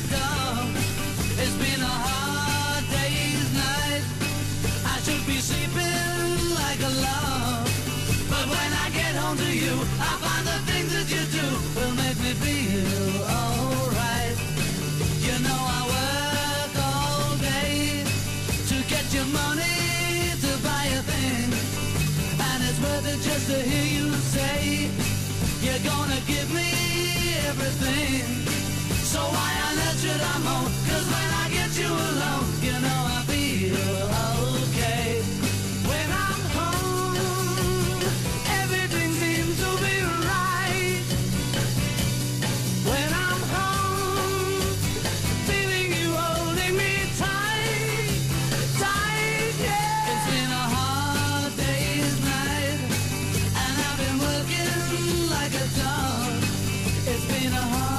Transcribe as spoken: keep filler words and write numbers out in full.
dog. It's been a hard day's night. I should be sleeping like a log, but when I get home to you, I find the things that you do will make me feel alright. You know I work all day to get your money to buy a thing, and it's worth it just to hear you say you're gonna give me everything. So why on earth should I moan? 'Cause when I get you alone, you know I feel okay. When I'm home, everything seems to be right. When I'm home, feeling you holding me tight, tight, yeah. It's been a hard day's night, and I've been working like a dog. It's been a hard